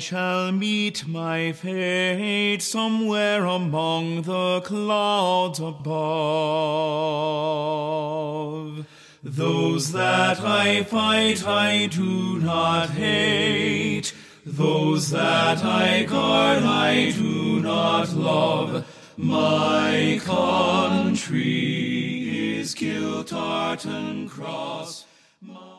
shall meet my fate somewhere among the clouds above. Those that I fight I do not hate, those that I guard I do not love. My country is Kiltartan Cross.